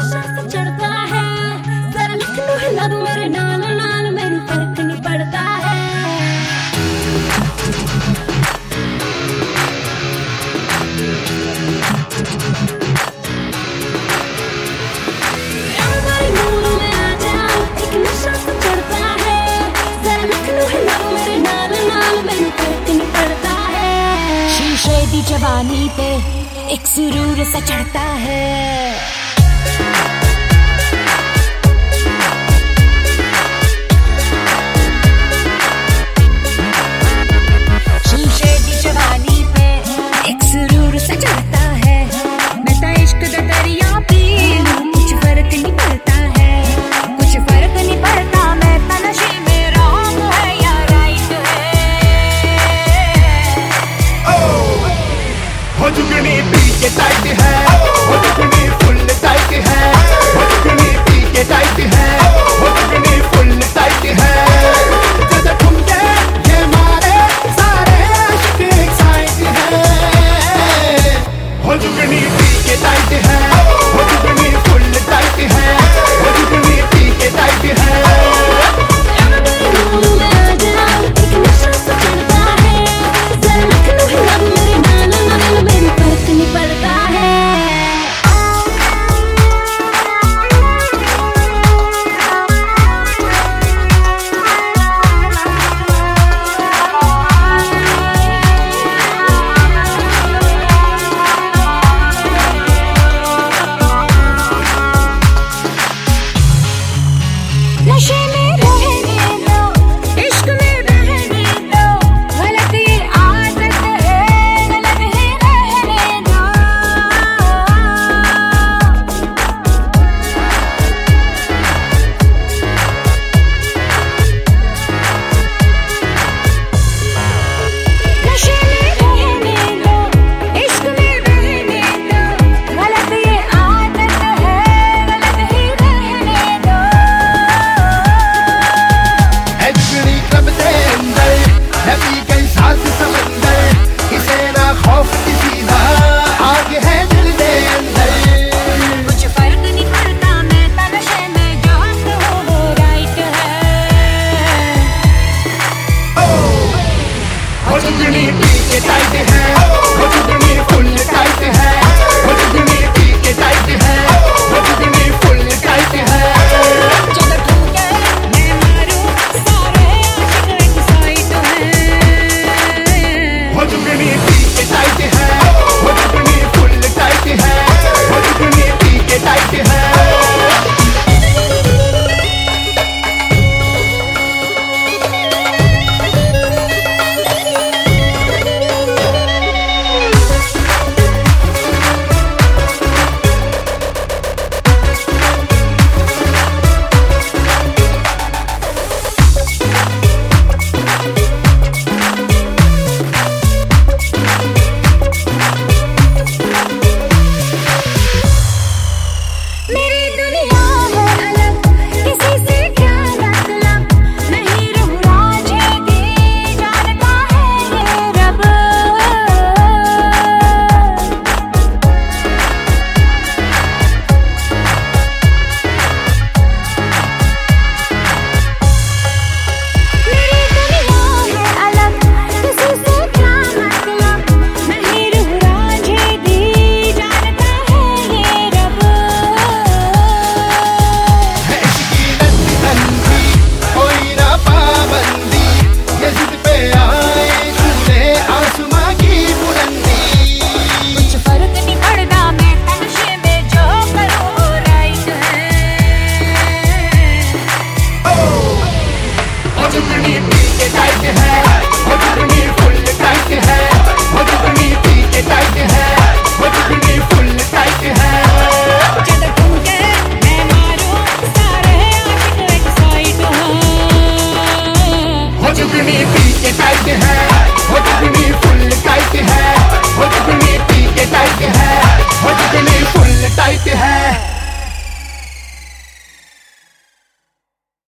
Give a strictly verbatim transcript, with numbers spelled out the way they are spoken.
नशा सा चढ़ता है, जरा लिख लो हिला दो मेरे नाल नाल, मेरे फर्क नहीं पड़ता है। हमारे मूड में आ जाओ, एक नशा सा चढ़ता है, जरा लिख लो हिला दो मेरे नाल नाल, मेरे फर्क नहीं पड़ता है। शीशे दी जवानी पे एक सुरूर सा चढ़ता है। टाइट है वो दुगनी फुल टाइट है, वो दुगनी पी के टाइट है, वो दुगनी फुल टाइट है। जब ठुमके ये मारे सारे आशिक एक्साइट है, वो दुगनी पी के टाइट है, वो दुगनी फुल टाइट है, वो दुगनी पी के टाइट है। नशे में रहने दो, इश्क में बहने दो, गलत ये आदत है, गलत है रहने दो। नशे में रहने दो, इश्क में बहने दो, गलत ये आदत है, गलत ही रहने दो। नबी कई सांस समंदर, किसे ना खौफ किसी ना, आगे है दिल दे अंदर। कुछ फर्क नहीं पड़ता मैं नशे में, जो तो वो राइट है। वो दुगनी पी के टाइट है, वो दुगनी फुल टाइट है, वो दुगनी पी के टाइट है, वो दुगनी फुल टाइट है। वो दुगनी पी के टाइट है, वो दुगनी फुल टाइट है, वो दुगनी पी के टाइट है। टाइट है।